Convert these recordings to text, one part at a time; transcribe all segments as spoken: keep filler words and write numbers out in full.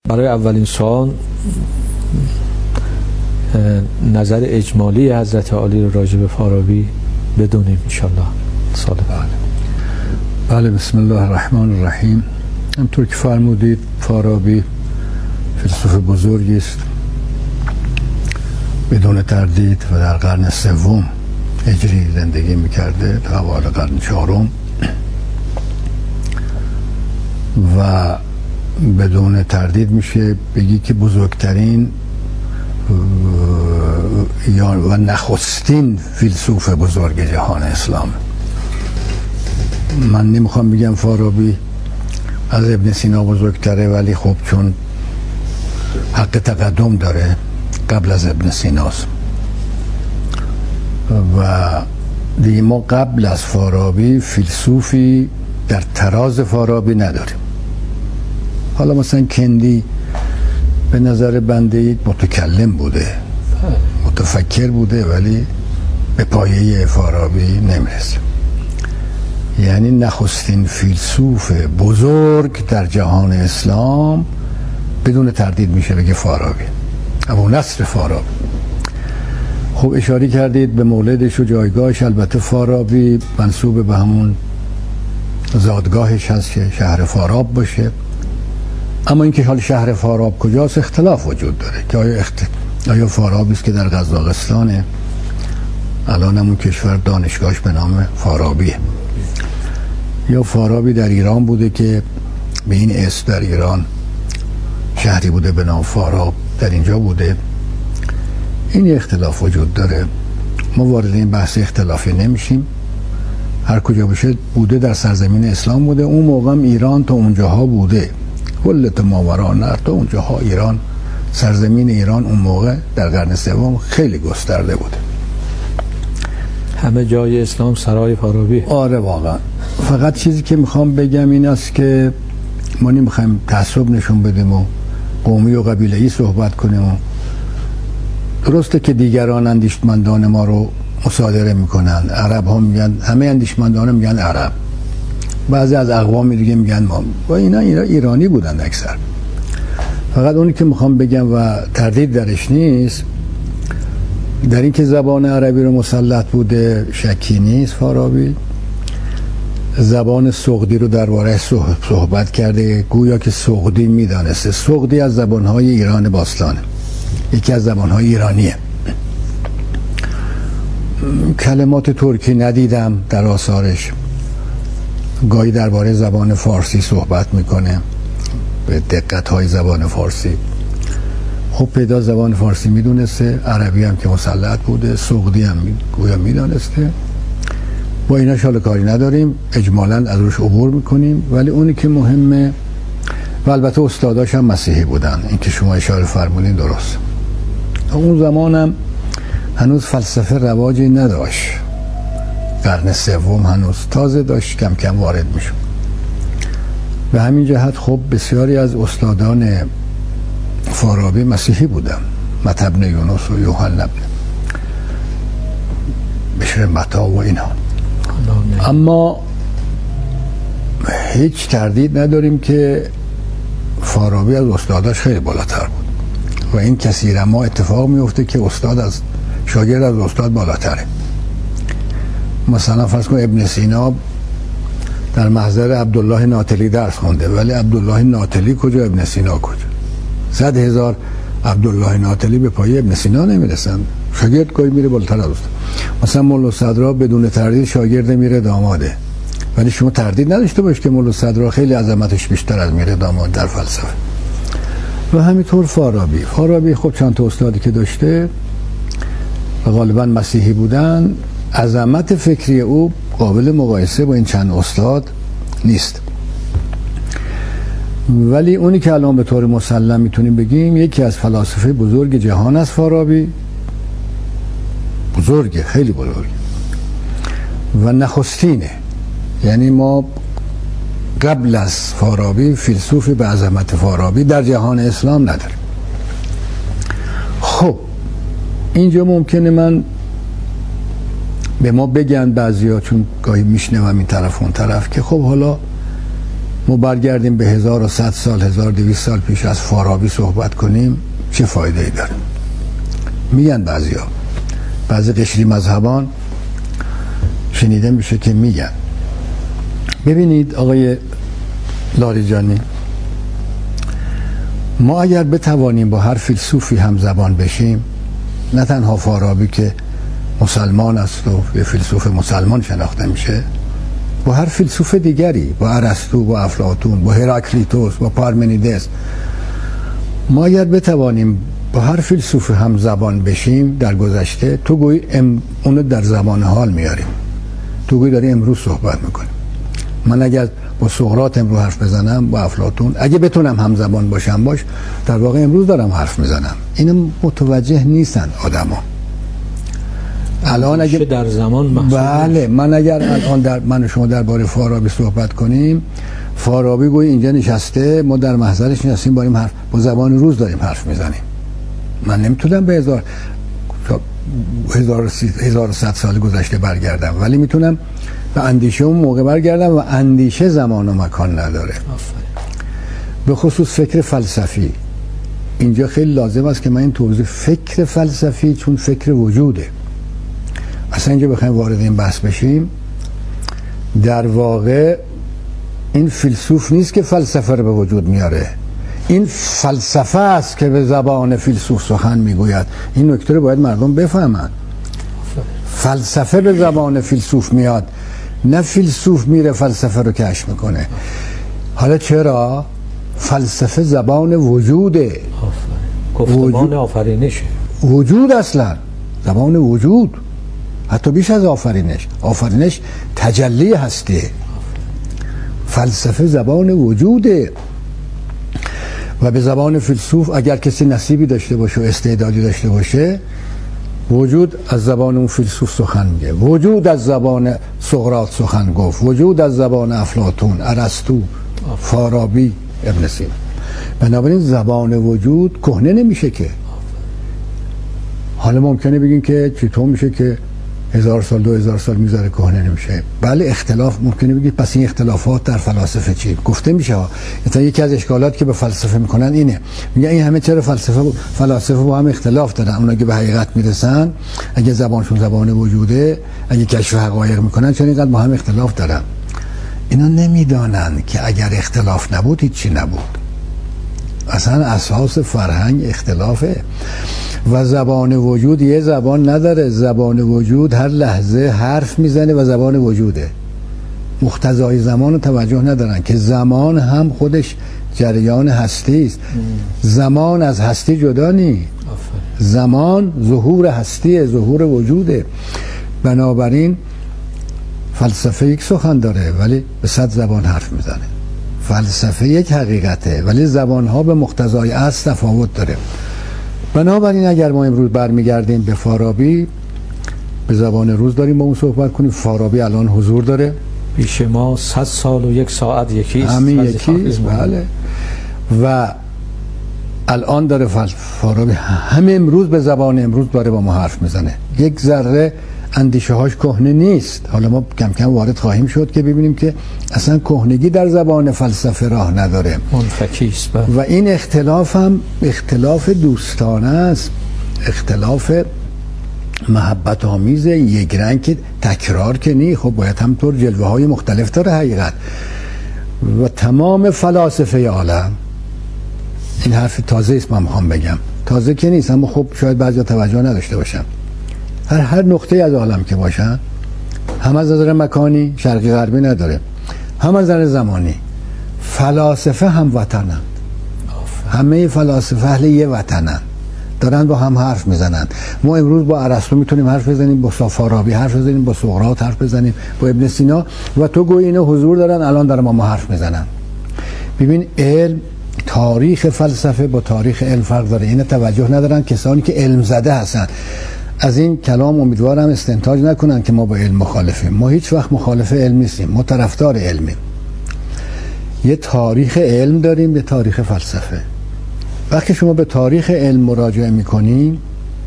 برای اولین سوال نظر اجمالی حضرت عالی رو راجع به فارابی بدونیم انشالله. سال بعد. بله، بسم الله الرحمن الرحیم. همطور که فرمودید فارابی فیلسوف بزرگی است بدون تردید و در قرن سوم هجری زندگی میکرده تا اوایل قرن چهارم و بدون تردید میشه بگی که بزرگترین یا و نخستین فیلسوف بزرگ جهان اسلام. من نمیخوام بگم فارابی از ابن سینا بزرگتره، ولی خب چون حق تقدم داره قبل از ابن سیناست و دیگه ما قبل از فارابی فیلسوفی در تراز فارابی نداریم. حالا مثلا کندی به نظر بنده یک متکلم بوده، متفکر بوده، ولی به پایه فارابی نمیرسه. یعنی نخستین فیلسوف بزرگ در جهان اسلام بدون تردید میشه بگه فارابی، ابو نصر فارابی. خب اشاره کردید به مولدش و جایگاهش. البته فارابی منسوب به همون زادگاهش هست که شهر فاراب باشه، اما اینکه حال شهر فاراب کجاست اختلاف وجود داره که آیا اخت... آیا فارابی است که در قزاقستانه، الان همون کشور دانشگاهش به نام فارابیه، یا فارابی در ایران بوده که به این اسم در ایران شهری بوده به نام فاراب در اینجا بوده. این اختلاف وجود داره. ما وارد این بحث اختلافی نمیشیم. هر کجا باشه بوده در سرزمین اسلام بوده. اون موقع هم ایران تا اونجاها بوده، ولت ماورا نه تا اونجاها ایران، سرزمین ایران اون موقع در قرن سوم خیلی گسترده بوده. همه جای اسلام سرای فارابی. آره واقعا. فقط چیزی که میخوام بگم این است که ما نمیخوایم تعصب نشون بدیم و قومی و قبیله‌ای صحبت کنیم و درسته که دیگران اندیشمندان ما رو مصادره میکنن. عرب ها میگن، همه اندیشمندان میگن عرب، بعضی از اقوام دیگه میگن ما، و اینا ایرانی بودن اکثر. فقط اونی که میخوام بگم و تردید درش نیست در این که زبان عربی رو مسلط بوده شکی نیست. فارابی زبان سغدی رو درباره صحبت کرده، گویا که سغدی میدانسته. سغدی از زبانهای ایران باستانه، یکی از زبانهای ایرانیه. کلمات ترکی ندیدم در آثارش. گاهی درباره زبان فارسی صحبت میکنه به دقت‌های زبان فارسی. خب پیدا زبان فارسی میدونسته، عربی هم که مسلط بوده، سغدی هم گویا میدانسته. با اینا شال کاری نداریم، اجمالاً از روش عبور میکنیم. ولی اونی که مهمه، و البته استاداش هم مسیحی بودن، این که شما اشاره فرمودین درست. اون زمانم هنوز فلسفه رواجی نداشت، قرن سوم هنوز تازه داشت کم کم وارد میشد. به همین جهت خب بسیاری از استادان فارابی مسیحی بودن، متی بن یونس و یوحنا بن بشر متی و اینا. اما هیچ تردید نداریم که فارابی از استاداش خیلی بالاتر بود و این کثیرا ما اتفاق میفته که استاد از شاگرد از استاد بالاتره. مثلا فرض کن ابن سینا در محضر عبدالله ناطلی درس خونده، ولی عبدالله ناطلی کجا، ابن سینا کجا؟ صد هزار عبدالله ناطلی به پای ابن سینا نمیرسن. شاگرد گاهی میره بالاتر از استاد. مثلا مولا صدرا بدون تردید شاگرد میره داماده، ولی شما تردید نداشته باش که مولا صدرا خیلی عظمتش بیشتر از میره داماد در فلسفه. و همینطور فارابی. فارابی خب چند تا استادی که داشته و غالبا مسیحی بودن، عظمت فکری او قابل مقایسه با این چند استاد نیست. ولی اونی که الان به طور مسلم میتونیم بگیم یکی از فلاسفه بزرگ جهان است فارابی. بزرگه، خیلی بزرگه و نخستینه. یعنی ما قبل از فارابی فیلسوفی به عظمت فارابی در جهان اسلام نداریم. خب اینجا ممکنه من به ما بگن بعضیا، چون گاهی میشنوم این طرف اون طرف، که خب حالا ما برگردیم به هزار و صد سال هزار و دویست سال پیش از فارابی صحبت کنیم چه فایده ای داره؟ میگن بعضیا، بعضی قشری مذهبان شنیده میشه که میگن ببینید آقای لاریجانی، ما اگر بتوانیم با هر فیلسوفی همزبان بشیم، نه تنها فارابی که مسلمان است و یه فیلسوف مسلمان شناخته میشه، با هر فیلسوف دیگری، با ارسطو، با افلاطون، با هراکلیتوس، با پارمنیدس، ما اگر بتوانیم با هر فیلسوف همزبان بشیم در گذشته، تو گویی ام اونو در زمان حال میاریم، تو گویی داری امروز صحبت میکنیم. من اگر با سقراط امروز حرف بزنم، با افلاطون، اگه بتونم همزبان باشم باش، در واقع امروز دارم حرف میزنم. اینو متوجه نیستن آدما. الان اگه در زمان محصول بله، من اگر الان در من و شما درباره فارابی صحبت کنیم، فارابی گویی اینجا نشسته، ما در محضرش نشستیم، با حرف با زبان روز داریم حرف میزنیم. من نمیتونم به هزار هزار و صد سال گذشته برگردم، ولی میتونم به اندیشه اون موقع برگردم و اندیشه زمان و مکان نداره. به خصوص فکر فلسفی اینجا خیلی لازم است که من این توضیح. فکر فلسفی چون فکر وجوده، اصلا اینجا بخوایم وارد این بحث بشیم، در واقع این فیلسوف نیست که فلسفه رو به وجود میاره، این فلسفه است که به زبان فیلسوف سخن میگوید. این نکته رو باید مردم بفهمن. فلسفه به زبان فیلسوف میاد، نه فیلسوف میره فلسفه رو کشف میکنه. حالا چرا؟ فلسفه زبان وجوده، گفتمان آفرینشه، وجود، اصلا زبان وجود، حتی بیش از آفرینش. آفرینش تجلی هستی، فلسفه زبان وجوده. و به زبان فیلسوف اگر کسی نصیبی داشته باشه و استعدادی داشته باشه، وجود از زبان اون فیلسوف سخن میگه، وجود از زبان سقراط سخن گفت، وجود از زبان افلاطون، ارسطو، فارابی، ابن سینا. بنابراین زبان وجود کهنه نمیشه که. حالا ممکنه بگین که چطور میشه که هزار سال دو هزار سال میذاره کهنه نمیشه؟ بله اختلاف ممکنه بگید، پس این اختلافات در فلاسفه چی؟ گفته میشه ها. مثلا یکی از اشکالاتی که به فلسفه میکنن اینه، میگن این همه چرا فلسفه و فلاسفه با هم اختلاف دارن؟ اونا که به حقیقت میرسن، اگه زبانشون زبان وجوده، اگه کشف حقایق میکنن، چرا اینقدر با هم اختلاف دارن؟ اینا نمیدانن که اگر اختلاف نبود هیچی نبود. اصلا اساس فرهنگ اختلافه. و زبان وجود یه زبان نداره، زبان وجود هر لحظه حرف میزنه و زبان وجوده. مقتضای زمان رو توجه ندارن که زمان هم خودش جریان هستی است. زمان از هستی جدا نی. زمان ظهور هستیه، ظهور وجوده. بنابراین فلسفه یک سخن داره ولی به صد زبان حرف میزنه. فلسفه یک حقیقته ولی زبانها به مقتضای اصل تفاوت داره. بنابراین اگر ما امروز برمیگردیم به فارابی، به زبان روز داریم با اون صحبت کنیم. فارابی الان حضور داره پیش ما، صد سال و یک ساعت یکیست، همین یکیست. بله. و الان داره فارابی همه امروز به زبان امروز داره با ما حرف میزنه. یک ذره اندیشه هاش کهنه نیست. حالا ما کم کم وارد خواهیم شد که ببینیم که اصلا کهنگی در زبان فلسفه راه نداره، منفکی است. و این اختلاف هم اختلاف دوستانه است، اختلاف محبت آمیز، یک رنگ که تکرار که نی. خب باید همطور جلوه های مختلف داره حقیقت. و تمام فلاسفه عالم، این حرف تازه است من میخوام بگم، تازه که نیست اما خب شاید بعضی توجه نداشته باشم، هر هر نقطه از عالم که باشن، هم از نظر مکانی شرقی غربی نداره، هم از نظر زمانی، فلاسفه هم وطنند. همه فلاسفه اهل یه وطنند، دارن با هم حرف میزنن. ما امروز با ارسطو میتونیم حرف بزنیم، با فارابی حرف بزنیم، با سقراط حرف بزنیم، با ابن سینا، و تو گویی اینا حضور دارن الان دارن با ما حرف میزنن. ببین علم، تاریخ فلسفه با تاریخ علم فرق داره. اینا توجه ندارن کسانی که علم زده هستن. از این کلام امیدوارم استنتاج نکنن که ما با علم مخالفیم. ما هیچ وقت مخالف علم نیستیم، ما طرفدار علمیم. یه تاریخ علم داریم، یه تاریخ فلسفه. وقتی شما به تاریخ علم مراجعه میکنین،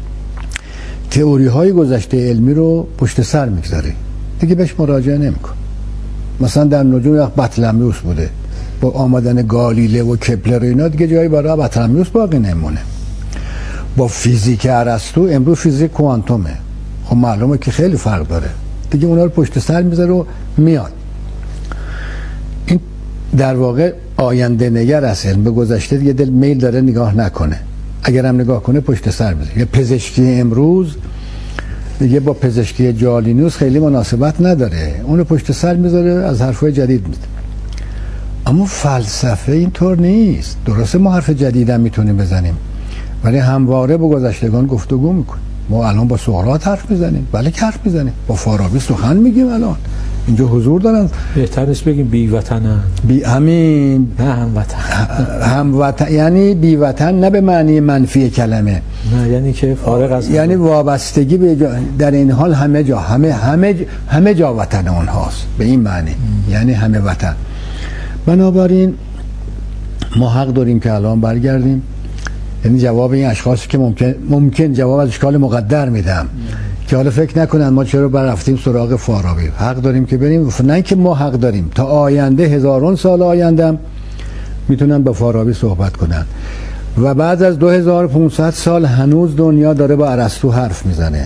تئوری های گذشته علمی رو پشت سر میگذاری، دیگه بهش مراجعه نمیکن. مثلا در نجوم وقت بطلمیوس بوده، با آمدن گالیله و کپلر و اینا دیگه جایی برای بطلمیوس باقی نمونه. با فیزیک ارسطو امروز فیزیک کوانتومه، خب معلومه که خیلی فرق داره دیگه. اونا رو پشت سر میذاره و میاد. این در واقع آینده نگر است. علم به گذشته دیگه دل میل داره نگاه نکنه، اگر هم نگاه کنه پشت سر میذاره. یا پزشکی امروز دیگه با پزشکی جالینوس خیلی مناسبت نداره، اونو پشت سر میذاره، از حرفای جدید میده. اما فلسفه اینطور نیست. درسته ما حرف جدیدم میتونیم بزنیم، ولی همواره با گذشتگان گفتگو میکنیم. ما الان با سقراط حرف میزنیم، بله که حرف میزنیم، با فارابی سخن میگیم. الان اینجا حضور دارن. بهتر نیست بگیم بی وطنن، بی همین نه هم وطن. هم وطن یعنی بی وطن نه به معنی منفی کلمه، نه یعنی که فارغ از یعنی وابستگی به جا. در این حال همه جا همه همه همه جا وطن اونهاست، به این معنی یعنی همه وطن. بنابراین ما حق داریم که الان برگردیم، یعنی جواب این اشخاصی که ممکن ممکن جواب از اشکال مقدر میدم که حالا فکر نکنن ما چرا برفتیم سراغ فارابی. حق داریم که بریم، نه که ما حق داریم، تا آینده هزاران سال آینده میتونن با فارابی صحبت کنن و بعد از دو هزار و پانصد سال هنوز دنیا داره با ارسطو حرف میزنه.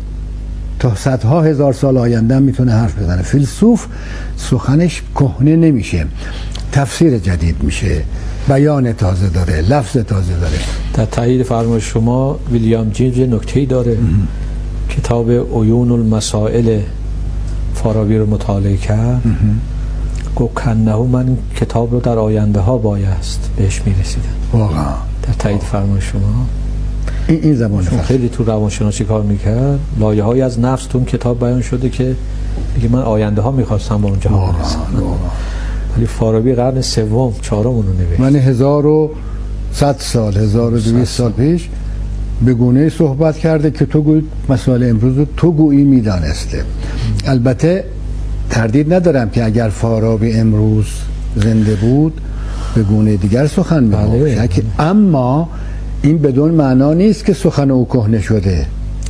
تا صدها هزار سال آینده میتونه حرف بزنه. فیلسوف سخنش کهنه نمیشه، تفسیر جدید میشه، بیان تازه داره، لفظ تازه داره. در تایید فرمایش شما ویلیام جیمز نکته‌ای داره. کتاب عیون المسائل فارابی رو مطالعه کرد، گفت کنه من کتاب رو در آینده ها بایست بهش میرسیدن. واقعا در تایید فرمایش شما این, این زبان شما خیلی تو روانشناسی کار میکرد، لایه های از نفس تو کتاب بیان شده که میگه من آینده ها میخواستم با اونجا برسم، ولی فارابی قرن سوم چهارم اونو نوشت. من هزار و صد سال هزار و دویست سال پیش به گونه‌ای صحبت کرده که تو گویی مسائل امروز رو تو گویی میدانسته. البته تردید ندارم که اگر فارابی امروز زنده بود به گونه دیگر سخن می‌گفت، اما این بدون معنا نیست که سخن او کهنه شده.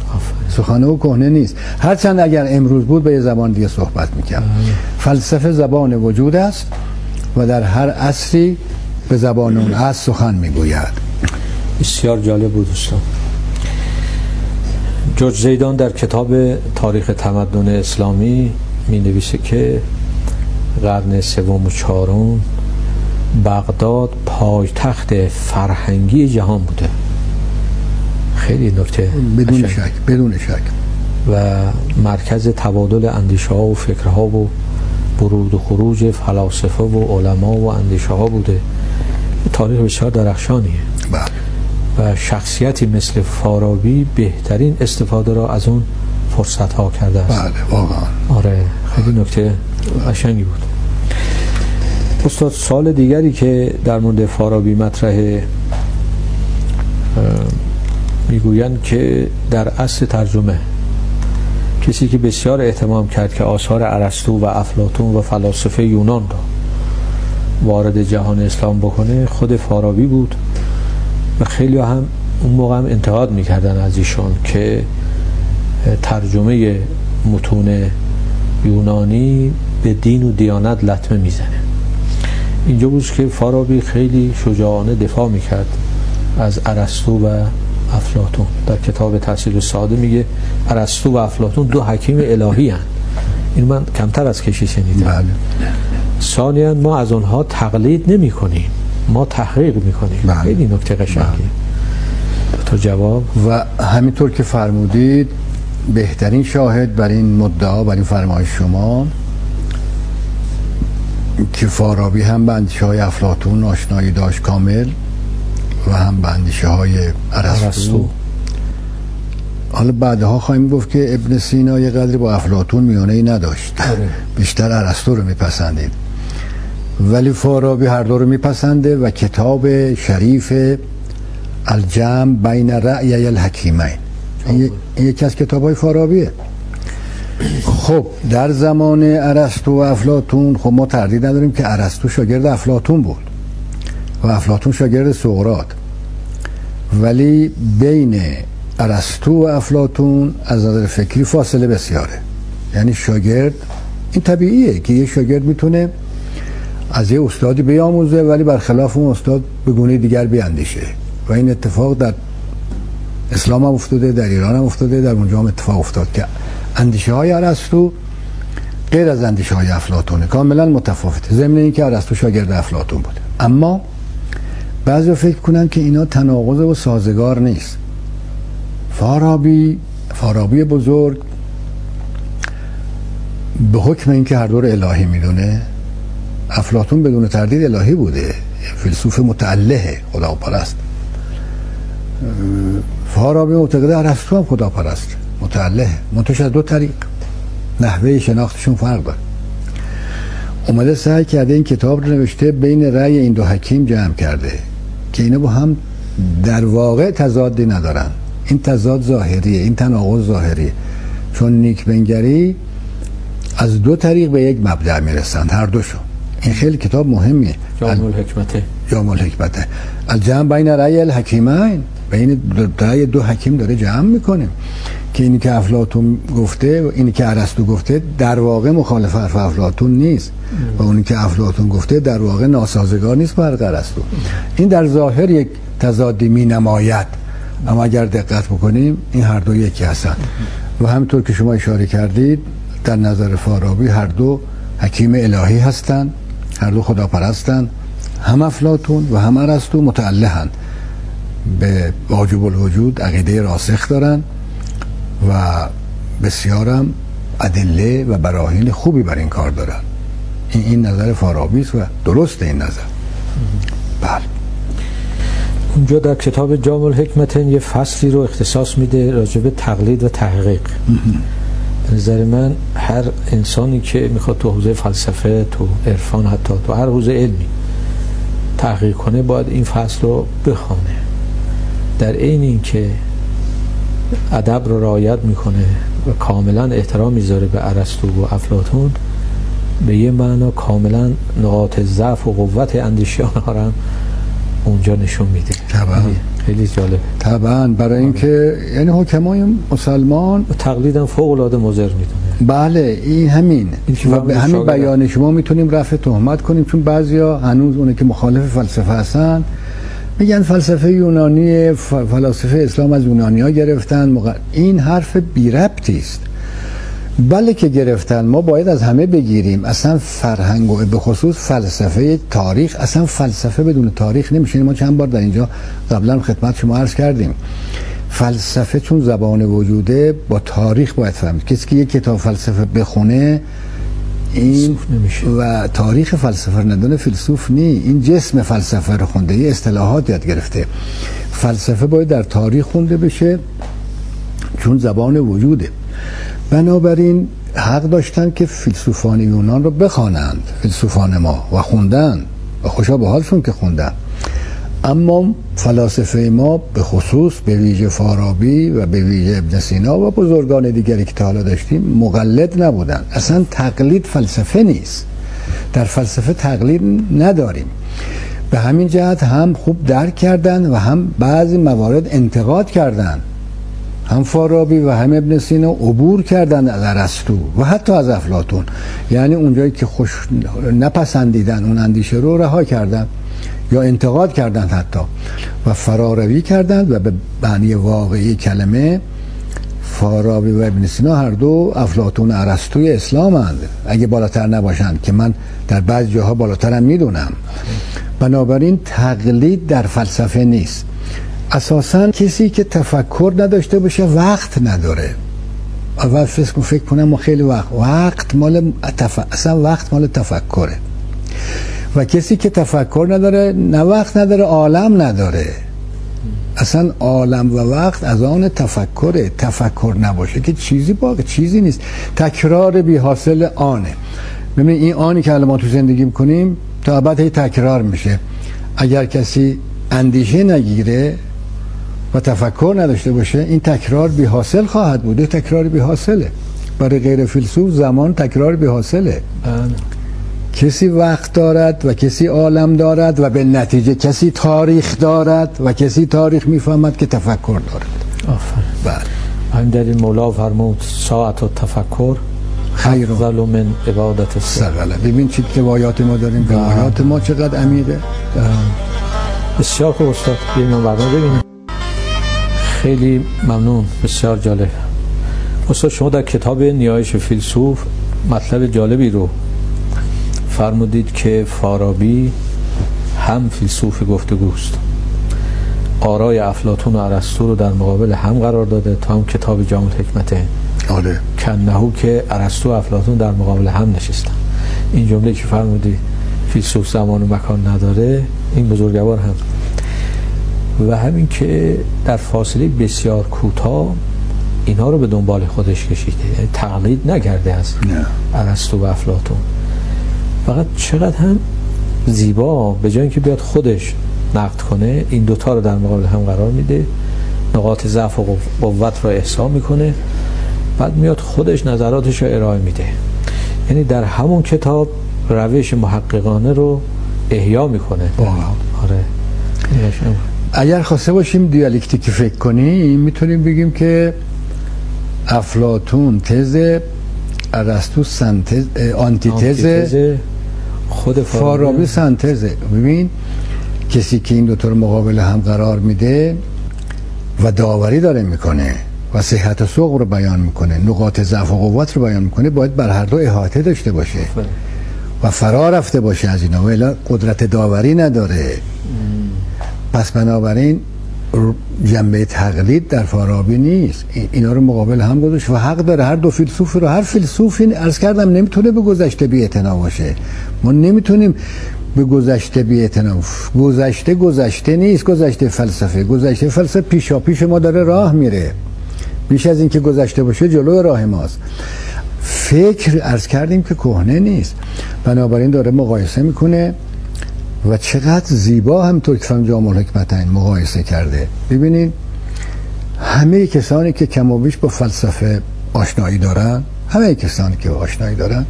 سخن او کهنه نیست، هرچند اگر امروز بود به یه زبان دیگه صحبت میکرد. فلسفه زبان وجود است و در هر عصری به زبان اون عصر سخن میگوید. بسیار جالب بود دوستان. جورج زیدان در کتاب تاریخ تمدن اسلامی می نویسه که قرن سوم و چهارم بغداد پایتخت فرهنگی جهان بوده. خیلی نکته بدون شک بدون شک و مرکز تبادل اندیشه ها و فکرها و ورود و خروج فلاسفه و علما و اندیشه ها بوده. تاریخ بسیار درخشانیه. بله. و شخصیتی مثل فارابی بهترین استفاده را از اون فرصت ها کرده است. بله واقعا. آره خیلی نکته قشنگی بود. استاد سال دیگری که در مورد فارابی مطرحه، میگویند که در اصل ترجمه کسی که بسیار اهتمام کرد که آثار ارسطو و افلاطون و فلاسفه یونان را وارد جهان اسلام بکنه خود فارابی بود و خیلی هم اون موقع هم انتقاد میکردن از ایشون که ترجمه متون یونانی به دین و دیانت لطمه میزنه. اینجا بود که فارابی خیلی شجاعانه دفاع میکرد از ارسطو و افلاطون. در کتاب تحصیل ساده میگه ارسطو و افلاطون دو حکیم الهی هستند. این من کمتر از کشی شنیدم. بله. ثانیاً ما از اونها تقلید نمی کنیم، ما تحقیق می کنیم. بله. خیلی نکته قشنگی. بله. تو جواب و همینطور که فرمودید بهترین شاهد بر این مدعا، بر این فرمایش شما که فارابی هم به اندیشه های افلاطون آشنایی داشت کامل و هم به اندیشه های ارسطو. حالا بعدها خواهیم گفت که ابن سینا یه قدری با افلاطون میانه‌ای نداشت. آره. بیشتر ارسطو رو میپسندید، ولی فارابی هر دو رو میپسنده و کتاب شریف الجمع بین رأیی الحکیمین این یکی از کتاب‌های فارابیه. خب در زمان ارسطو و افلاطون خب ما تردید نداریم که ارسطو شاگرد افلاطون بود و افلاطون شاگرد سقراط، ولی بین ارسطو و افلاطون از نظر فکری فاصله بسیاره. یعنی شاگرد این طبیعیه که یه شاگرد میتونه از یه استادی بیاموزه ولی برخلاف اون استاد به گونه دیگر بیاندیشه و این اتفاق در اسلام هم افتاده، در ایران هم افتاده، در اونجا هم اتفاق افتاد که اندیشه های ارسطو غیر از اندیشه های افلاطونه، کاملا متفاوته، ضمن این که ارسطو شاگرد افلاطون بوده. اما بعضی فکر کنن که اینا تناقض و سازگار نیست. فارابی فارابی بزرگ به حکم اینکه هر دو رو الهی میدونه، افلاطون بدون تردید الهی بوده، فیلسوف متعله خداپرست. فارابی معتقد ارسطو هم خداپرست متعله، منتش از دو طریق، نحوه شناختشون فرق داره. اومده سعی کرده این کتاب رو نوشته بین رأی این دو حکیم جمع کرده که اینا با هم در واقع تضادی ندارن. این تضاد ظاهریه، این تناقض ظاهریه، چون نیک بنگری از دو طریق به یک مبدأ میرسند هر دوشون. این خیلی کتاب مهمیه. جامع الحکمته جامع الحکمته الجمع بین رأی الحکیمین، بین رأی دو حکیم داره جمع میکنه که اینی که افلاطون گفته و اینی که ارسطو گفته در واقع مخالف حرف افلاطون نیست و اونی که افلاطون گفته در واقع ناسازگار نیست با حرف ارسطو. این در ظاهر یک تضادی می نماید، اما اگر دقت بکنیم این هر دو یکی هستند و همطور که شما اشاره کردید در نظر فارابی هر دو حکیم الهی هستند، هر دو خداپرستند، هم افلاطون و هم ارسطو متعله‌اند، به واجب الوجود عقیده راسخ دارن و بسیارم ادله و براهین خوبی بر این کار دارن. این این نظر فارابی است و درسته این نظر. بله. اونجا در کتاب جامع الحکمتین یه فصلی رو اختصاص میده راجع به تقلید و تحقیق. به نظر من هر انسانی که میخواد تو حوزه فلسفه، تو عرفان، حتی تو هر حوزه علمی تحقیق کنه باید این فصل رو بخونه. در عین این که ادب رو رعایت میکنه و کاملا احترام میذاره به ارسطو و افلاطون، به یه معنا کاملا نقاط ضعف و قوت اندیشه آنها رو اونجا نشون میده. طبعا خیلی جالب. طبعا برای اینکه یعنی حکمای مسلمان تقلیدم فوق العاده مضر میدونه. بله این همین و به همین بیان شما میتونیم رفع تهمت کنیم، چون بعضیا هنوز اونه که مخالف فلسفه هستن میگن فلسفه یونانی، فلاسفه اسلام از یونانی ها گرفتن. مق... این حرف بی ربطی است. بله که گرفتن، ما باید از همه بگیریم. اصلا فرهنگ و به خصوص فلسفه تاریخ، اصلا فلسفه بدون تاریخ نمیشه. ما چند بار در اینجا قبلا خدمت شما عرض کردیم فلسفه چون زبان وجوده با تاریخ باید فهمید. کسی که یک کتاب فلسفه بخونه این و تاریخ فلسفه رو ندونه فیلسوف نی، این جسم فلسفه رو خونده، یه اصطلاحات یاد گرفته. فلسفه باید در تاریخ خونده بشه چون زبان وجوده. بنابراین حق داشتن که فیلسوفان یونان رو بخوانند، فیلسوفان ما، و خوندن و خوشا به حالشون که خوندن. اما فلاسفه ما به خصوص به ویژه فارابی و به ویژه ابن سینا و بزرگان دیگری که تا حالا داشتیم مقلد نبودن. اصلا تقلید فلسفه نیست، در فلسفه تقلید نداریم. به همین جهت هم خوب درک کردن و هم بعضی موارد انتقاد کردن. هم فارابی و هم ابن سینا عبور کردن از ارسطو و حتی از افلاطون، یعنی اونجایی که خوش نپسندیدن اون اندیشه رو رها کردن یا انتقاد کردن حتی و فراروی کردن و به معنی واقعی کلمه فارابی و ابن سینا هر دو افلاطون ارسطوی اسلامند، اگه بالاتر نباشند که من در بعضی جاها بالاترم میدونم. بنابراین تقلید در فلسفه نیست. اساساً کسی که تفکر نداشته باشه وقت نداره. اول فکر فکر کنم ما خیلی وقت وقت مال تف... اصلا وقت مال تفکره و کسی که تفکر نداره نه وقت نداره، عالم نداره. اصلا عالم و وقت از آن تفکره. تفکر نباشه که چیزی باقی چیزی نیست، تکرار بی حاصل آنه. ببینید این آنی که الان ما تو زندگی میکنیم تا ابد هی تکرار میشه. اگر کسی اندیشه نگیره و تفکر نداشته باشه این تکرار بی حاصل خواهد بود. تکرار بی حاصله. برای غیر فیلسوف زمان تکرار بی حاصله. کسی وقت دارد و کسی عالم دارد و به نتیجه کسی تاریخ دارد و کسی تاریخ میفهمد که تفکر دارد. آفرین. بله. همین در این مولا فرمود ساعت و تفکر خیر افضل من عبادت الثقل. ببین چه روایات ما داریم، روایات ما چقدر عمیقه. بسیار خوب استاد، بیایم من برنامه ببینیم. خیلی ممنون، بسیار جالب. استاد شما در کتاب نیایش فیلسوف مطلب جالبی رو فرمودید که فارابی هم فیلسوف گفتگوست، آرای افلاطون و ارسطو رو در مقابل هم قرار داده تا هم کتاب جامع الحکمته. آره. کنهو که ارسطو و افلاطون در مقابل هم نشستن. این جمله که فرمودی فیلسوف زمان و مکان نداره، این بزرگوار هم. و همین که در فاصله بسیار کوتاه اینها رو به دنبال خودش کشیده، یعنی تقلید نکرده از ارسطو و افلاطون. فقط چقدر هم زیبا، به جای اینکه بیاد خودش نقد کنه، این دوتا رو در مقابل هم قرار میده، نقاط ضعف و قوت رو احسا میکنه، بعد میاد خودش نظراتش رو ارائه میده. یعنی در همون کتاب روش محققانه رو احیا میکنه. آره. اگر خواسته باشیم دیالکتیکی فکر کنیم، میتونیم بگیم که افلاطون تز، ارسطو سنتز، آنتیتز، خود فارابی سنتزه. ببین کسی که این دوتا رو مقابل هم قرار میده و داوری داره میکنه و صحت و سقم رو بیان میکنه، نقاط ضعف و قوت رو بیان میکنه، باید بر هر دو احاطه داشته باشه و فرا رفته باشه از اینا، ولی قدرت داوری نداره. پس بنابراین جنبه تقلید در فارابی نیست. اینا رو مقابل هم گذاشت و حق داره هر دو فیلسوف رو. هر فیلسوفی عرض کردم نمیتونه به گذشته بی‌اعتنا باشه. ما نمیتونیم به گذشته بی‌اعتنا. گذشته گذشته نیست، گذشته فلسفه. گذشته فلسفه پیشا پیش ما داره راه میره. بیش از این که گذشته باشه جلو راه ماست. فکر عرض کردیم که کهنه نیست، بنابراین داره مقایسه میکنه و چقدر زیبا همطور که فهم جامع الحکمتین مقایسه کرده. ببینید همه کسانی که کم و بیش با فلسفه آشنایی دارن، همه کسانی که آشنایی دارن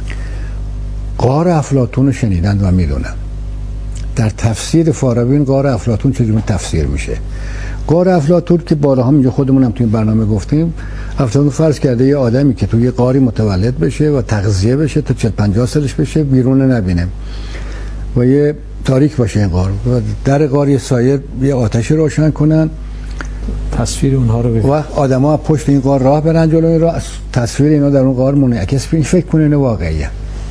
غار افلاطون رو شنیدن و میدونن. در تفسیر فارابی این غار افلاطون چجوری تفسیر میشه؟ غار افلاطون که بالا هم اینجا خودمون هم توی این برنامه گفتیم، افلاطون فرض کرده یه آدمی که توی غاری متولد بشه و تغذیه بشه تا چهل پنجاه سالش بشه، بیرون نبینه و یه تاریک باشه این غار، و در غار یه سایه یه آتش روشن کنن، تصویر اونها رو ببین و آدما پشت این غار راه برن جلوی این راه، تصویر اینا در اون غار منعکس بشه. فکر کنین واقعیه.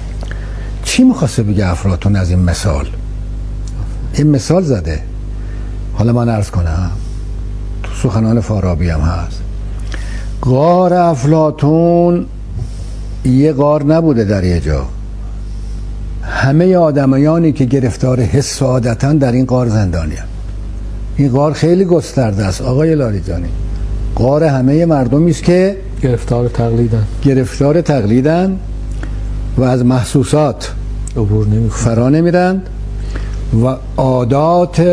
چی می‌خواسته بگه افلاطون از این مثال؟ این مثال زده. حالا من عرض کنم تو سخنان فارابی هم هست. غار افلاطون یه غار نبوده در یه جا. همه آدمیانی که گرفتار حس عادتن در این غار زندانی هم. این غار خیلی گسترده است آقای لاریجانی. غار همه مردمی است که گرفتار تقلیدن گرفتار تقلیدن و از محسوسات عبور نمی‌کنن، فرا نمیرند و عادات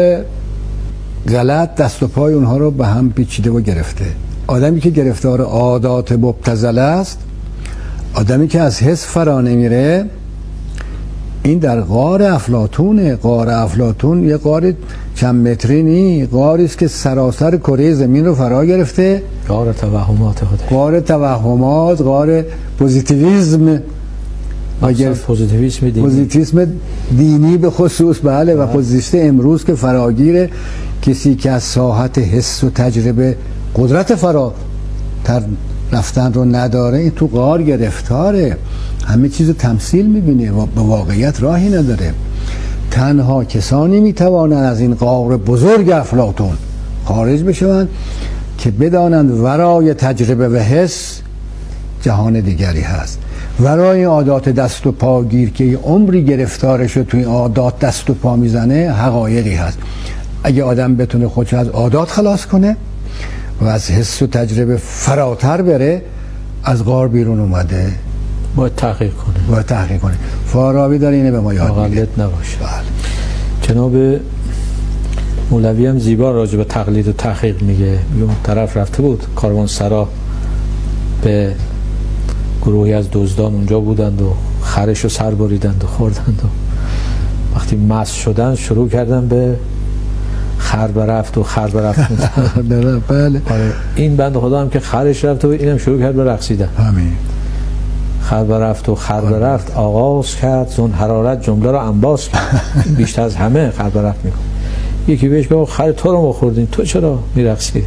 غلط دست و پای اونها رو به هم پیچیده و گرفته. آدمی که گرفتار عادات مبتذله است، آدمی که از حس فرا نمیره، این در غار افلاطونه. غار افلاطون یه غار چند متری نی، غاری است که سراسر کره زمین رو فرا گرفته. غار توهمات خودش، غار توهمات، غار پوزیتیویسم و پوزیتیویسم دینی، پوزیتیویسم دینی به خصوص. بله. و پوزیتیویسم امروز که فراگیره، کسی که از ساحت حس و تجربه قدرت فرا تر رفتن رو نداره، این تو غار گرفتاره، همه چیز تمثیل میبینه و به واقعیت راهی نداره. تنها کسانی میتوانند از این غار بزرگ افلاطون خارج بشوند که بدانند ورای تجربه و حس جهان دیگری هست. ورای عادات دست و پاگیر که یه عمری گرفتارش رو توی عادات دست و پا میزنه حقایقی هست. اگه آدم بتونه خودش از عادات خلاص کنه و از حس و تجربه فراتر بره، از غار بیرون اومده، باید تحقیق کنه باید تحقیق کنه. فارابی داره اینه به ما یاد میده. مقلد نباشه. جناب مولوی هم زیبا راجع به تقلید و تحقیق میگه. اون طرف رفته بود کاروانسرا، به گروهی از دزدان اونجا بودند و خرش رو سر بریدند و خوردند و وقتی مست شدن شروع کردن به خر برفت و خر برفت. بله. این بند خدا هم که خرش رفت و اینم شروع کرد به رقصیدن. همین خر برفت و خر برفت آغاز کرد زون حرارت جمله رو انباز کرد. بیشتر از همه خر برفت میکنه. یکی بهش بگو خر تو رو ما خوردیم، تو چرا میرقصی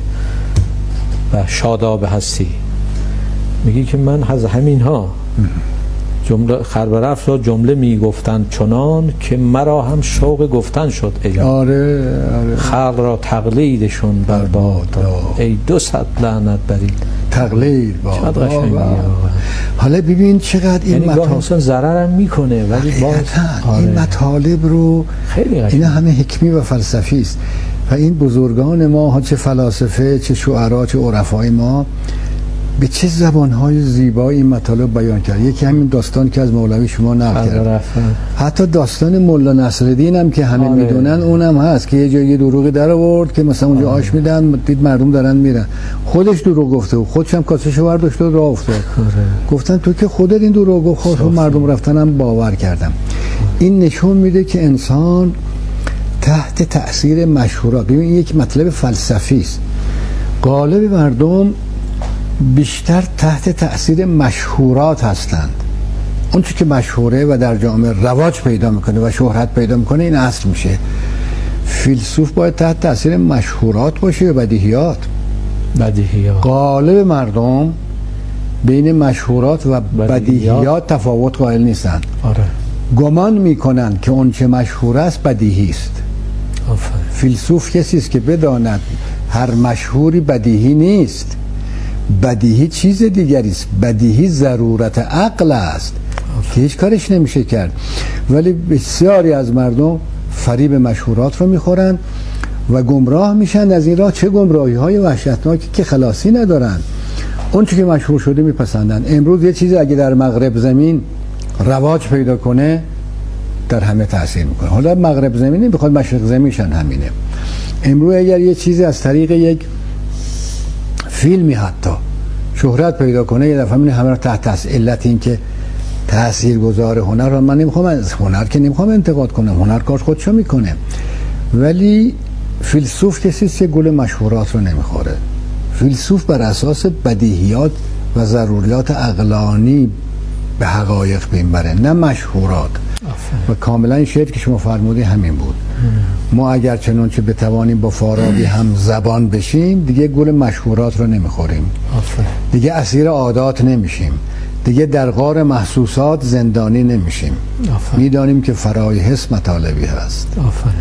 و شاداب هستی؟ میگی که من از همین ها جمله خر برفت را جمله میگفتند چنان که مرا هم شوق گفتن شد. ای آره آره خر را تقلیدشون برباد ای دو صد لعنت برید. تقلید با چقدر قشنگه. حالا ببین چقدر این یعنی مطالب گاه انسان ضررم میکنه ولی باز آره. این مطالب رو خیلی قشنگه. اینا همه حکمی و فلسفی است و این بزرگان ما، چه فلاسفه چه شعرا چه عرفای ما، به چه زبانهای زیبایی این مطالب بیان کرد. یکی همین داستان که از مولوی شما نقل کرد، حتی داستان مولا نصرالدین هم که همه آره. میدونن اونم هست که یه جایی دروغی در آورد که مثلا اونجا آره. آش میدن، دید مردم دارن میرن، خودش دروغ گفته و خودش هم کاسهشو برداشت و راه افتاد. آره. گفتن تو که خودت این دروغ گفت، خود مردم رفتن هم باور کردم. این نشون میده که انسان تحت تأثیر مشهورات، ببین این یک مطلب فلسفی است، غالب مردم بیشتر تحت تأثیر مشهورات هستند. اون چیزی که مشهوره و در جامعه رواج پیدا میکنه و شهرت پیدا میکنه این اصل میشه. فیلسوف باید تحت تأثیر مشهورات باشه یا بدیهیات؟ بدیهیات. غالب مردم بین مشهورات و بدیهیات, بدیهیات تفاوت قائل نیستند. آره. گمان میکنن که اون چه مشهور است بدیهی است. آفرین. فیلسوف کسی است که بداند هر مشهوری بدیهی نیست، بدیهی چیز دیگری است، بدیهی ضرورت عقل است که هیچ کارش نمیشه کرد. ولی بسیاری از مردم فریب مشهورات رو میخورن و گمراه میشن از این راه، چه گمراهی های وحشتناکی که خلاصی ندارن. اون چیزی که مشهور شده میپسندن. امروز یه چیزی اگه در مغرب زمین رواج پیدا کنه در همه تاثیر میکنه. حالا مغرب زمینی بخواد مشرق زمینشن همینه. امروز اگر یه چیزی از طریق یک فیلمی حتی شهرت پیدا کنه، یه دفعه همه رو تحت تاثیر، علت این که تاثیرگذار هنر رو من نمیخوام از هنر که نمیخوام انتقاد کنم، هنر کارش خودشو میکنه، ولی فیلسوف کسی است که گل مشهورات رو نمیخوره. فیلسوف بر اساس بدیهیات و ضروریات عقلانی به حقایق میبره، نه مشهورات. و کاملا این شعر که شما فرمودی همین بود. ما اگر چنانچه بتوانیم با فارابی هم زبان بشیم دیگه گل مشهورات رو نمیخوریم، دیگه اسیر عادات نمیشیم، دیگه در غار محسوسات زندانی نمیشیم. میدانیم که فرای حس مطالبی هست. آفرین.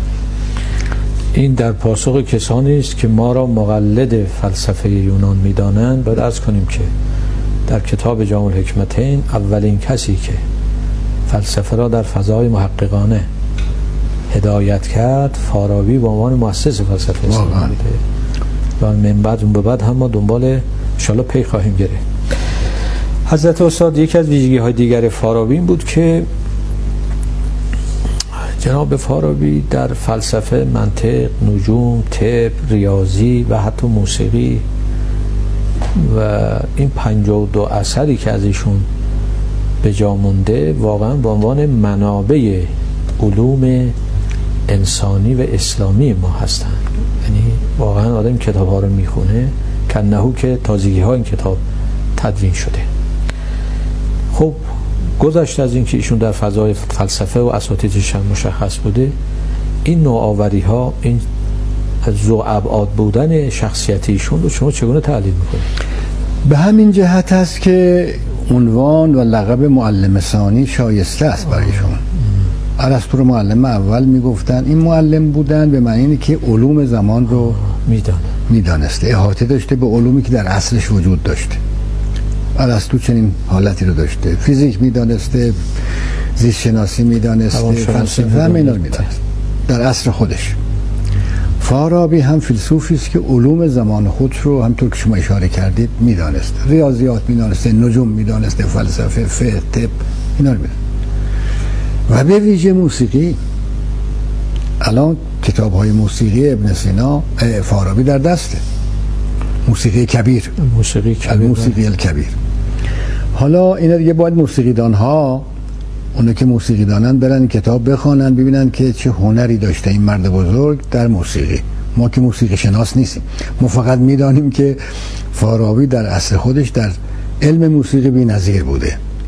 این در پاسخ کسانی است که ما را مقلد فلسفه یونان میدانند. باید عرض کنیم که در کتاب جامع الحکمتین اولین کسی که فلسفه را در فضای محققانه هدایت کرد فارابی به عنوان مؤسس فلسفه اسلامی بوده و من بعد اون به بعد هم ما دنبال ان شاءالله پی خواهیم گرفت. حضرت استاد یکی از ویژگی های دیگر فارابی این بود که جناب فارابی در فلسفه، منطق، نجوم، طب، ریاضی و حتی موسیقی و این پنجاه و دو اثری که از ایشون به جا مونده واقعا به عنوان منابع علوم انسانی و اسلامی ما هستن. یعنی واقعا آدم کتاب ها رو میخونه کنهو که تازگی ها این کتاب تدوین شده. خب گذشت از این که ایشون در فضای فلسفه و اساتیدش هم مشخص بوده، این نوآوری ها، این ذو ابعاد بودن شخصیتی ایشون رو شما چگونه تحلیل میکنید؟ به همین جهت است که عنوان و لقب معلم ثانی شایسته است برایشون. ارسطو رو معلم اول میگفتن. این معلم بودن به معنی اینه که علوم زمان رو میدانه میدانسته، احاطه داشته به علومی که در اصلش وجود داشته. ارسطو چنین حالتی رو داشته، فیزیک میدانسته، زیست شناسی میدانسته، فلسفه هم اینا میدانسته در اصل خودش. فارابی هم فیلسوفی است که علوم زمان خود رو همطور که شما اشاره کردید میدانسته، ریاضیات میدانسته، نجوم میدانسته، فلسفه، فقه، طب اینا رو میدانسته. و به ویژه موسیقی. الان کتاب های موسیقی ابن سینا فارابی در دسته، موسیقی کبیر، موسیقی کبیر، موسیقی الکبیر. حالا اینا دیگه باید موسیقیدان ها، اونا که موسیقی دانن برن کتاب بخوانن ببینن که چه هنری داشته این مرد بزرگ در موسیقی. ما که موسیقی شناس نیستیم، ما فقط میدانیم که فارابی در اصل خودش در علم موسیقی بی‌نظیر بوده.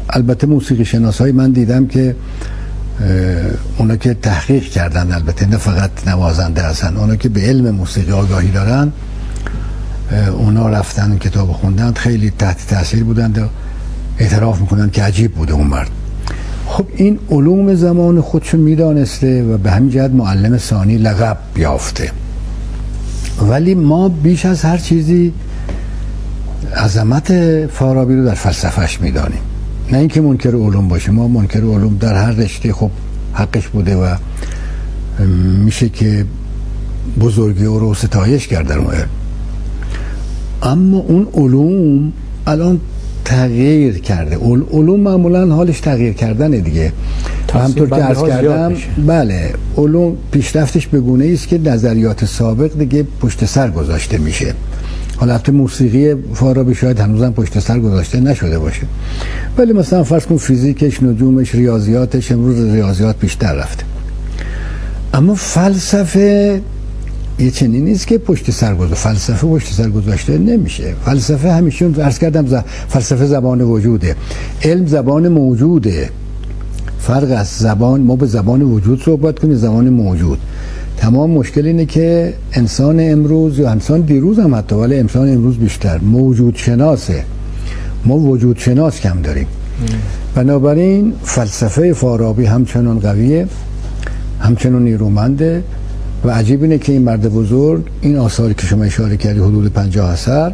البته موسیقی شناسای من دیدم که اونا که تحقیق کردن، البته نه فقط نوازنده هستن، اونا که به علم موسیقی آگاهی دارن، اونا رفتن کتاب خوندن، خیلی تحت تاثیر بودند و اعتراف میکنن که عجیب بوده اون مرد. خب این علوم زمان خودشو میدانسته و به همین جهت معلم ثانی لقب یافته. ولی ما بیش از هر چیزی عظمت فارابی رو در فلسفهش میدانیم، نه اینکه منکر علوم باشه. ما منکر علوم در هر رشته خب حقش بوده و میشه که بزرگی او رو ستایش کرد در اون علم، اما اون علوم الان تغییر کرده. علوم معمولا حالش تغییر کردنه دیگه. همطور که عرض کردم بله، علوم پیشرفتش به گونه‌ای است که نظریات سابق دیگه پشت سر گذاشته میشه. حالا البته موسیقی فارابی شاید هنوزم پشت سر گذاشته نشده باشه، ولی مثلا فرض کن فیزیکش، نجومش، ریاضیاتش، امروز ریاضیات بیشتر رفته. اما فلسفه یه چنین نیست که پشت سر گذاشته. فلسفه پشت سر گذاشته نمیشه. فلسفه همیشه عرض کردم ز... فلسفه زبان وجوده، علم زبان موجوده. فرق از زبان، ما به زبان وجود صحبت کنیم، زبان موجود. تمام مشکل اینه که انسان امروز یا انسان دیروز هم حتی، ولی انسان امروز بیشتر موجود شناسه، ما وجود شناس کم داریم. بنابراین فلسفه فارابی همچنان قویه، همچنان نیرومنده و عجیب اینه که این مرد بزرگ این آثاری که شما اشاره کردی حدود پنجاه اثر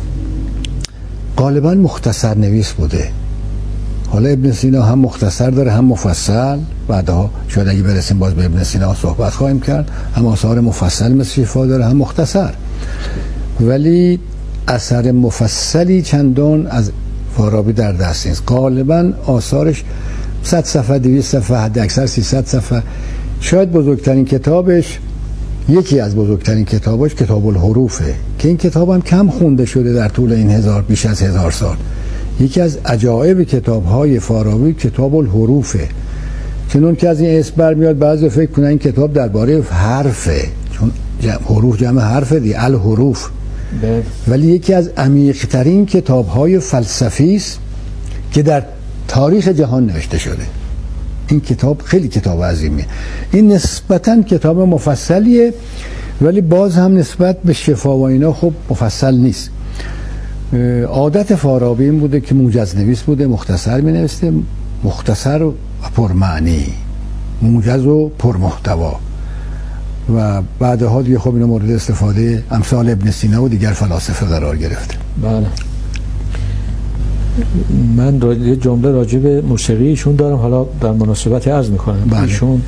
غالبا مختصر نویس بوده. حالا ابن سینا هم مختصر داره هم مفصل، بعدها شاید اگه برسیم باز به ابن سینا صحبت خواهیم کرد، هم آثار مفصل مثل شفا داره هم مختصر، ولی اثر مفصلی چندان از فارابی در دست نیست. غالبا آثارش صد صفحه، دویست صفحه، حد اکثر سیصد صفحه. شاید بزرگترین کتابش، یکی از بزرگترین کتابش کتاب الحروفه که این کتاب هم کم خونده شده در طول این هزار بیش از هزار سال. یکی از عجایب کتاب‌های فارابی کتاب الحروفه، چون که از این اسم برمیاد بعضی فکر کنن این کتاب درباره حرفه، چون جمع حروف جمع حرفه دی، الحروف. ولی یکی از عمیق‌ترین کتاب‌های فلسفی است که در تاریخ جهان نوشته شده. این کتاب خیلی کتاب عظیمیه. این نسبتاً کتاب مفصلیه، ولی باز هم نسبت به شفا و اینا خب مفصل نیست. عادت فارابی این بوده که موجز نویس بوده، مختصر می نوشته، مختصر و پرمعنی، موجز و پرمحتوا، و بعدها دیگه خب اینا مورد استفاده امثال ابن سینا و دیگر فلاسفه قرار گرفته. بله. من را... یه جمله راجع به موسیقی ایشون دارم، حالا در مناسبت عرض میکنم. بله. ایشون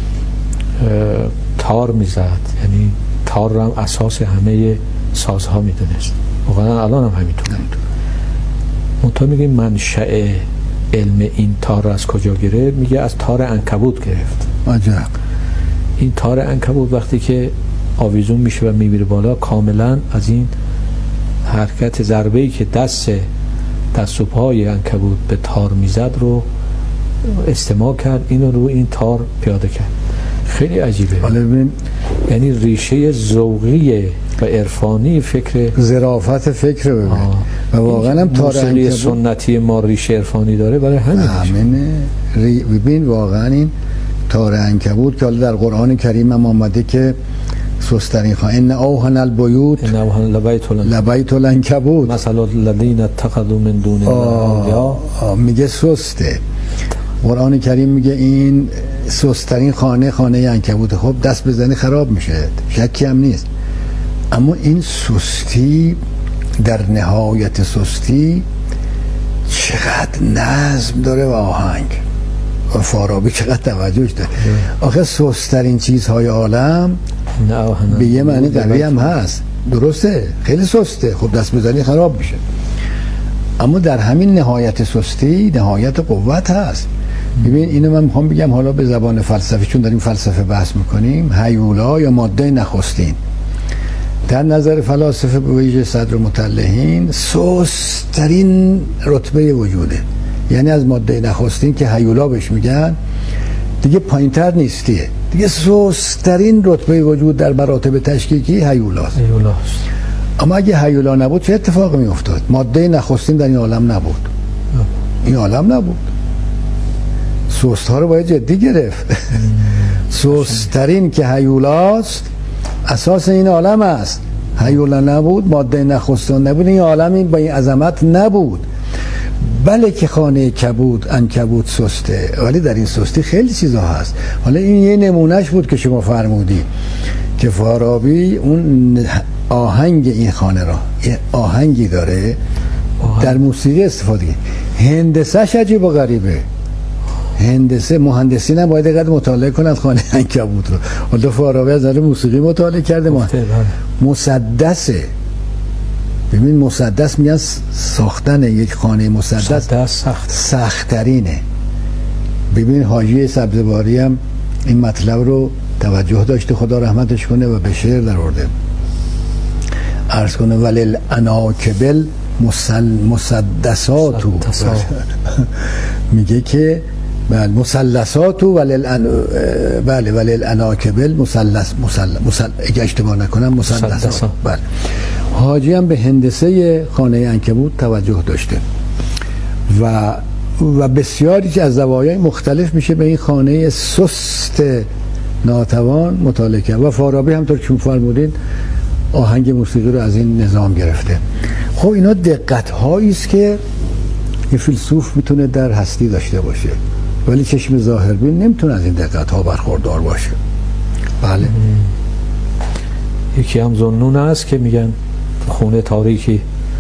تار میزد، یعنی تار رو هم اساس همه سازها میدونست. واقعا الان هم همینطوره. منتها میگه منشأ علم این تار از کجا گرفت؟ میگه از تار عنکبوت گرفت. عجب. این تار عنکبوت وقتی که آویزون میشه و میبره بالا، کاملا از این حرکت ضربه‌ای که دست دست و پای عنکبوت به تار میزد رو استماع کرد، اینو رو این تار پیاده کرد. خیلی عجیبه. یعنی ریشه ذوقی و عرفانی فکر، ظرافت فکر ببین. و واقعا هم تار موسیقی سنتی ما ریشه عرفانی داره، برای همین همینه. ببین واقعا این تار عنکبوت که در قرآن کریم هم آمده که سسترین خانه ان اوهن البیوت ان اوهن لبیت لبیت العنکبوت مثلا الذین اتخذوا من دون الله، میگه سسته. قرآن کریم میگه این سسترین خانه خانه عنکبوت. خب دست بزنی خراب میشه، شکی هم نیست. اما این سستی در نهایت سستی چقدر نظم داره و آهنگ. و فارابی چقدر توجهش داره. آخه سسترین چیزهای عالم به یه معنی قوی هم هست، درسته، خیلی سسته، خب دست بزنی خراب میشه. اما در همین نهایت سستی نهایت قوت هست. ببین اینو من میخوام بگم حالا به زبان فلسفی، چون داریم فلسفه بحث میکنیم. هیولا یا ماده نخستین در نظر فلاسفه به ویژه صدر مطلعین سسترین رتبه وجوده. یعنی از ماده نخستین که هیولا بهش میگن دیگه پایینتر نیستیه، دیگه سسترین رتبه وجود در مراتب تشکیکی هیولاست. هیولاست. اما اگه هیولا نبود چه اتفاقی میافتاد؟ ماده نخستین در این عالم نبود. این عالم نبود. سست ها رو باید جدی گرفت. سست‌ترین که هیولاست اساس این عالم است. هیولا نبود، ماده نخستان نبود، این عالم با این عظمت نبود. بله که خانه کبود عنکبوت سسته، ولی در این سستی خیلی چیزا هست. حالا این یه نمونهش بود که شما فرمودی که فارابی اون آهنگ این خانه را، یه آهنگی داره آهنگ. در موسیقی استفاده کنه. هندسه‌ش عجیب و غریبه. هندسه مهندسی نباید اینقدر مطالعه کنند خانه عنکبوت رو. حالا فارابی از نظر موسیقی مطالعه کرده. ما مسدسه. ببین مسدس میگن ساختن یک خانه مسدس سخت سخت‌ترینه. ببین حاجی سبزواری هم این مطلب رو توجه داشته، خدا رحمتش کنه، و به شعر در آورده. عرض کنه ولل اناکبل مسل مسدساتو میگه که بله مثلثاتو ولل ان... بله ولل اناکبل مثلث مثلث اگه اشتباه نکنم مثلثات. بله حاجی هم به هندسه خانه عنکبوت توجه داشته و و بسیاری از زوایای مختلف میشه به این خانه سست ناتوان مطالعه کرد. و فارابی همطور که فرمودید آهنگ موسیقی رو از این نظام گرفته. خب اینا دقت هایی است که یه فیلسوف میتونه در هستی داشته باشه، ولی چشم ظاهربین نمیتونه از این دقت ها برخوردار باشه. بله. یکی هم ظنون است که میگن خونه تاریکی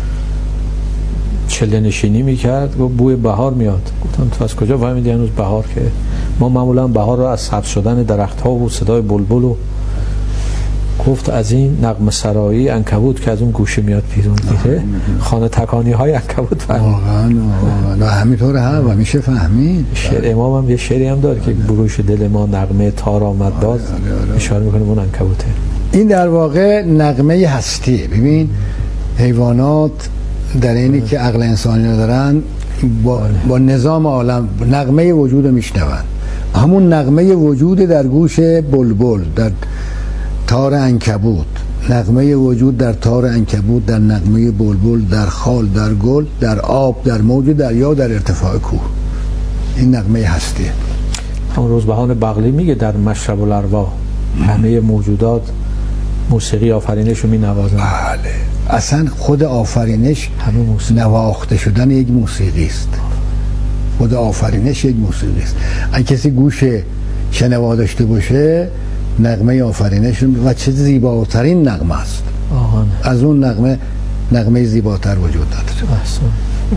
چله نشینی میکرد و بوی بهار میاد. گفتم تو از کجا فهمیدی هنوز بهار؟ که ما معمولا بهار رو از سبز شدن درخت ها و صدای بلبل و گفت از این نغمه سرایی عنکبوت که از اون گوشه میاد بیرون میره خانه تکانی های عنکبوت فهمید. واقعا همینطوره هم و میشه فهمید. شعر امام هم یه شعری هم داره که بروش دل ما نغمه تار آمد باز، اشاره میکنه اون عنکبوته. این در واقع نغمه هستیه. ببین حیوانات در اینی که عقل انسانی ندارن با, با نظام عالم نغمه وجود میشنون. همون نغمه وجود در گوش بلبل، در تار عنکبوت، نغمه وجود در تار عنکبوت، در نغمه بلبل، در خال، در گل، در آب، در موج دریا، در ارتفاع کوه. این نغمه هستیه. همون روزبهان بغلی میگه در مشرب الارواح همه موجودات موسیقی آفرینش رو می نوازن. بله اصلا خود آفرینش همه موسیقی. نواخته شدن یک موسیقی است. خود آفرینش یک موسیقی است. اگه کسی گوش شنوا داشته باشه نغمه آفرینش و چه زیباترین نغمه است. آهان. از اون نغمه نغمه زیباتر وجود نداره. احسن.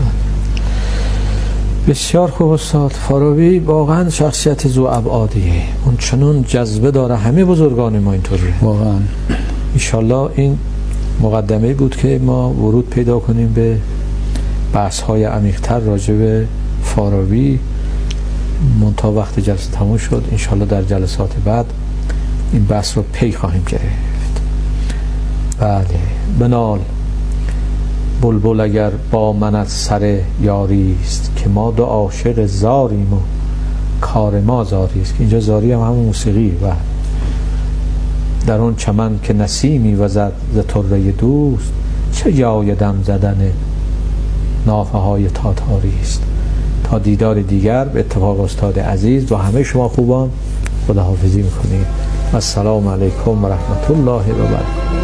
بسیار خوب استاد. فارابی واقعا شخصیت ذو ابعادیه. اون چنون جذبه داره. همه بزرگان ما اینطوریه واقعا. انشالله این مقدمه بود که ما ورود پیدا کنیم به بحث های عمیق‌تر راجع به فارابی. منتها وقت جلسه تموم شد. انشالله در جلسات بعد این بحث رو پی خواهیم گرفت. بله. بنال بلبل اگر با منت سر یاری است که ما دو عاشق زاریم و کار ما زاری است. اینجا زاری هم همون موسیقی و در اون چمن که نسیمی وزد ز طره دوست چه جای دم زدن نافه های تاتاری است. تا دیدار دیگر به اتفاق استاد عزیز و همه شما خوبان خداحافظی میکنید. السلام علیکم و رحمت الله و برکاته.